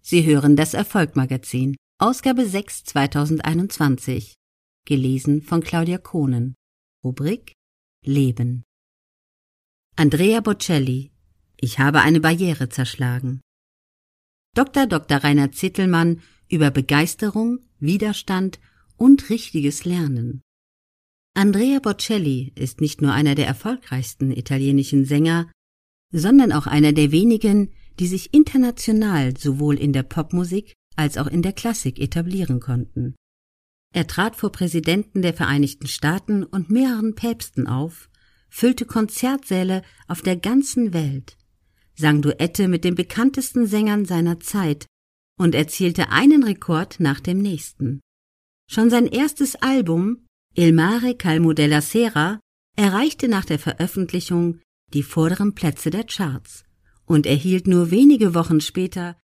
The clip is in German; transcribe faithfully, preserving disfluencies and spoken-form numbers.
Sie hören das Erfolg-Magazin, Ausgabe sechs zweitausendeinundzwanzig, gelesen von Claudia Kohnen, Rubrik Leben. Andrea Bocelli, ich habe eine Barriere zerschlagen. Doktor Doktor Rainer Zittelmann über Begeisterung, Widerstand und richtiges Lernen. Andrea Bocelli ist nicht nur einer der erfolgreichsten italienischen Sänger, sondern auch einer der wenigen, die sich international sowohl in der Popmusik als auch in der Klassik etablieren konnten. Er trat vor Präsidenten der Vereinigten Staaten und mehreren Päpsten auf, füllte Konzertsäle auf der ganzen Welt, sang Duette mit den bekanntesten Sängern seiner Zeit und erzielte einen Rekord nach dem nächsten. Schon sein erstes Album, Il mare calmo della sera, erreichte nach der Veröffentlichung die vorderen Plätze der Charts und erhielt nur wenige Wochen später